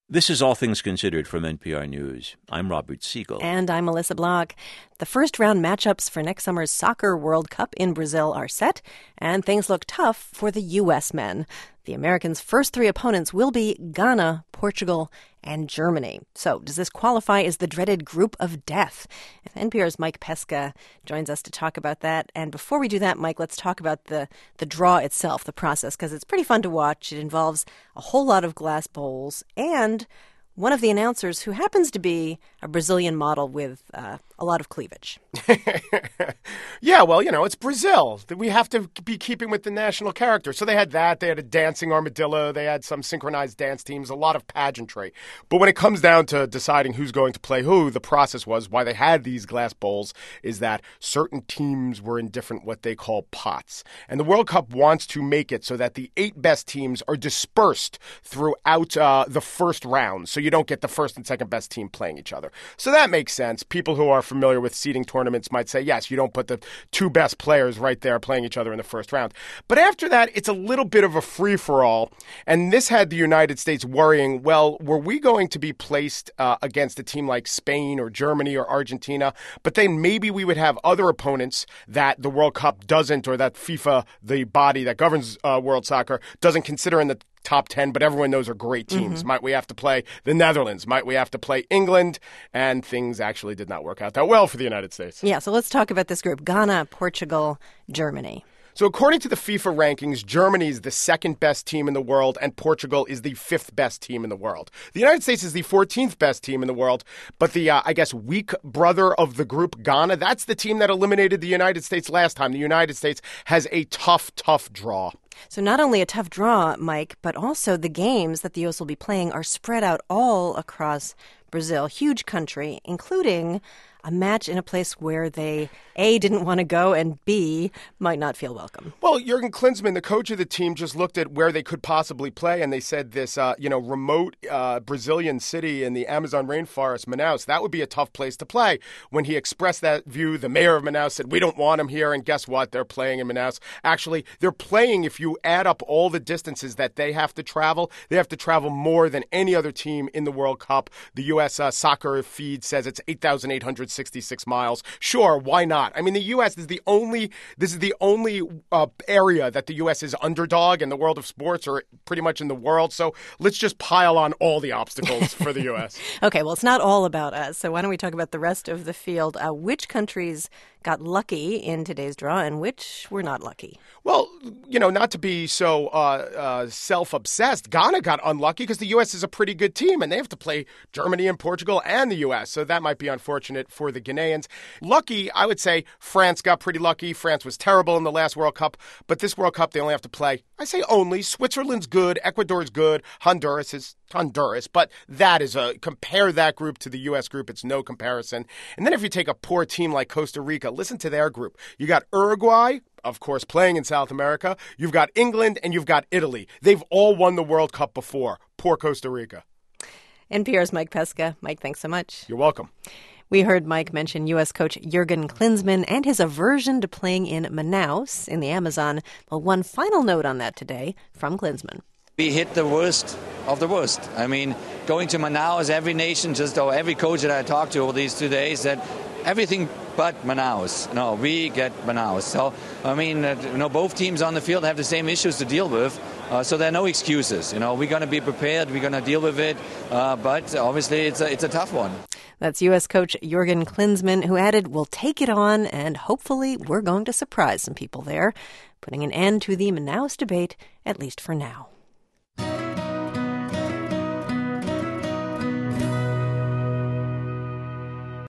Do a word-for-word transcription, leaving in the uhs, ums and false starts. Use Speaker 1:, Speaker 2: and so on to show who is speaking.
Speaker 1: This is All Things Considered from N P R News. I'm Robert Siegel.
Speaker 2: And I'm Melissa Block. The first round matchups for next summer's Soccer World Cup in Brazil are set, and things look tough for the U S men. The Americans' first three opponents will be Ghana, Portugal, and Germany. So does this qualify as the dreaded group of death? N P R's Mike Pesca joins us to talk about that. And before we do that, Mike, let's talk about the, the draw itself, the process, because it's pretty fun to watch. It involves a whole lot of glass bowls and one of the announcers who happens to be a Brazilian model with uh, a lot of cleavage.
Speaker 3: Yeah, well, you know, it's Brazil. We have to be keeping with the national character. So they had that. They had a dancing armadillo. They had some synchronized dance teams, a lot of pageantry. But when it comes down to deciding who's going to play who, the process was why they had these glass bowls is that certain teams were in different what they call pots. And the World Cup wants to make it so that the eight best teams are dispersed throughout uh, the first round. So you don't get the first and second best team playing each other. So that makes sense. People who are familiar with seeding tournaments might say, yes, you don't put the two best players right there playing each other in the first round. But after that, it's a little bit of a free-for-all. And this had the United States worrying, well, were we going to be placed uh, against a team like Spain or Germany or Argentina? But then maybe we would have other opponents that the World Cup doesn't, or that FIFA, the body that governs uh, world soccer, doesn't consider in the top ten, but everyone knows are great teams. Mm-hmm. Might we have to play the Netherlands? Might we have to play England? And things actually did not work out that well for the United States.
Speaker 2: Yeah, so let's talk about this group. Ghana, Portugal, Germany.
Speaker 3: So according to the FIFA rankings, Germany is the second best team in the world and Portugal is the fifth best team in the world. The United States is the fourteenth best team in the world, but the, uh, I guess, weak brother of the group, Ghana, that's the team that eliminated the United States last time. The United States has a tough, tough draw.
Speaker 2: So not only a tough draw, Mike, but also the games that the U S will be playing are spread out all across Brazil, huge country, including a match in a place where they, A, didn't want to go, and B, might not feel welcome.
Speaker 3: Well, Jurgen Klinsmann, the coach of the team, just looked at where they could possibly play, and they said this, uh, you know, remote uh, Brazilian city in the Amazon rainforest, Manaus, that would be a tough place to play. When he expressed that view, the mayor of Manaus said, we don't want him here, and guess what? They're playing in Manaus. Actually, they're playing, if you add up all the distances that they have to travel, they have to travel more than any other team in the World Cup. The U S uh, soccer feed says it's eight thousand eight hundred sixty-six miles. Sure, why not? I mean, the U S is the only, this is the only uh, area that the U S is underdog in the world of sports, or pretty much in the world. So let's just pile on all the obstacles for the U S.
Speaker 2: Okay, well, it's not all about us. So why don't we talk about the rest of the field? Uh, which countries got lucky in today's draw and which were not lucky?
Speaker 3: Well, you know, not to be so uh, uh, self-obsessed, Ghana got unlucky because the U S is a pretty good team and they have to play Germany and Portugal and the U S. So that might be unfortunate for the Ghanaians. Lucky, I would say France got pretty lucky. France was terrible in the last World Cup, but this World Cup they only have to play, I say only, Switzerland's good, Ecuador's good, Honduras is Honduras, but that is a, compare that group to the U S group, it's no comparison. And then if you take a poor team like Costa Rica, listen to their group. You got Uruguay, of course, playing in South America. You've got England and you've got Italy. They've all won the World Cup before. Poor Costa Rica.
Speaker 2: N P R's Mike Pesca. Mike, thanks so much.
Speaker 3: You're welcome.
Speaker 2: We heard Mike mention U S coach Jurgen Klinsmann and his aversion to playing in Manaus in the Amazon. Well, one final note on that today from Klinsmann.
Speaker 4: We hit the worst of the worst. I mean, going to Manaus, every nation, just or every coach that I talked to over these two days said everything but Manaus. No, we get Manaus. So, I mean, uh, you know, both teams on the field have the same issues to deal with. Uh, so there are no excuses. You know, we're going to be prepared. We're going to deal with it. Uh, but obviously, it's a, it's a tough one.
Speaker 2: That's U S coach Jurgen Klinsmann, who added, we'll take it on, and hopefully we're going to surprise some people there, putting an end to the Manaus debate, at least for now.